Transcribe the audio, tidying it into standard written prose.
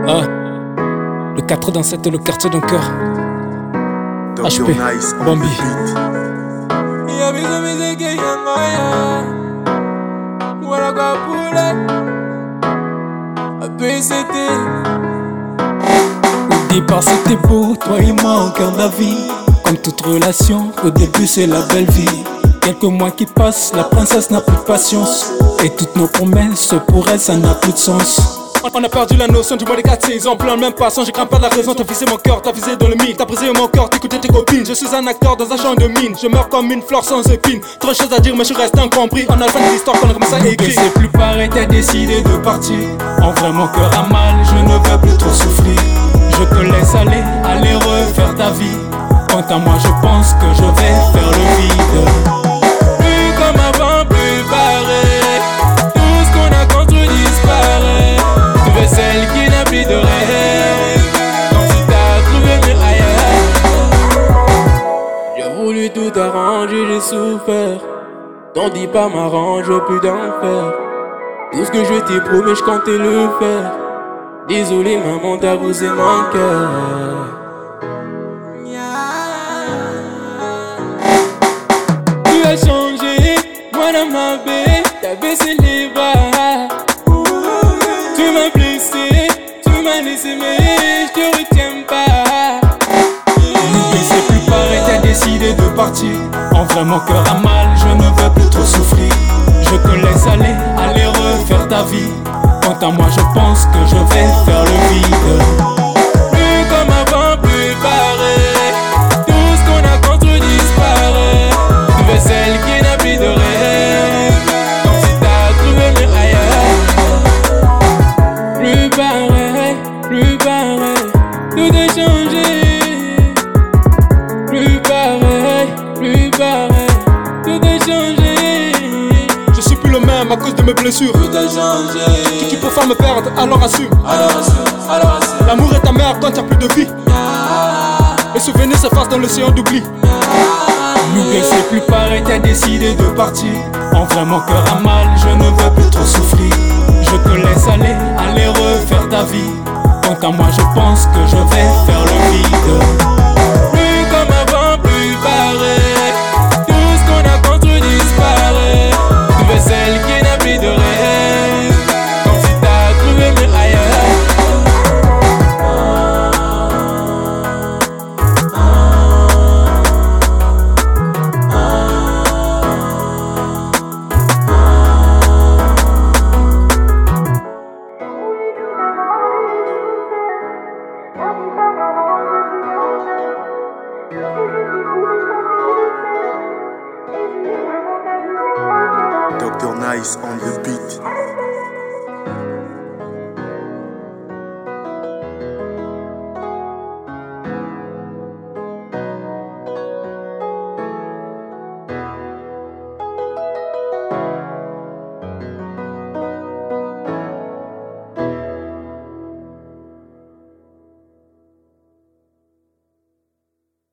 Ah, le 4 dans 7 le quartier d'un cœur. HP, Bambi. Au départ c'était beau, toi et moi au cœur de la vie. Comme toute relation, au début c'est la belle vie. Quelques mois qui passent, la princesse n'a plus de patience. Et toutes nos promesses, pour elle ça n'a plus de sens. On a perdu la notion du mois des 4 saisons. Plein de même passion, je crains pas de la raison. T'as visé mon cœur, t'as visé dans le mille. T'as brisé mon cœur, t'écoutais tes copines. Je suis un acteur dans un champ de mine. Je meurs comme une fleur sans épines. Trop de choses à dire mais je reste incompris. On a la fin de l'histoire qu'on a commencé à écrire. C'est plus pareil, t'as décidé de partir. En vrai mon cœur a mal, je ne veux plus trop souffrir. Je te laisse aller refaire ta vie. Quant à moi je pense que je vais faire le vide. Plus comme avant, plus pareil. Tout ce qu'on a construit disparaît. Trouver celle qui n'a plus de rêve. Comme si t'as trouvé mieux ailleurs. J'ai voulu tout arranger, j'ai souffert. T'en dis pas m'arrange, plus d'enfer. Tout ce que je t'ai promis, je comptais le faire. Désolé maman, t'as brisé mon cœur. Tu as changé, moi dans ma baie, t'as baissé les bras. Tu m'as blessé, tu m'as laissé mais je te retiens pas. Mais c'est plus pareil, t'as décidé de partir. En vrai mon cœur a mal, je ne veux plus trop souffrir. Je te laisse aller refaire ta vie. Quant à moi je pense que je vais faire le vide. Plus comme avant, plus pareil. Tout ce qu'on a construit disparaît. Trouver celle qui n'a plus de rêve. Comme si t'as trouvé mieux ailleurs. Plus pareil, plus pareil. Tout a changé. Plus pareil, plus pareil. Tout a changé. Je suis plus le même à cause de mes blessures. Tout a changé. Tu peux pas me perdre, alors assume. Alors assume. L'amour est ta mère quand y'a plus de vie. Les souvenirs s'effacent dans l'océan d'oubli. L'oubli c'est plus pareil, t'as décidé de partir. En vrai mon cœur a mal, je ne veux plus trop souffrir. Je te laisse aller refaire ta vie. Quant à moi je pense que je vais faire le vide. Plus comme avant, plus pareil. Tout ce qu'on a construit disparaît. Trouver celle qui n'a plus de rêve. Comme si t'as trouvé mieux ailleurs. Dr. Nice on the beat.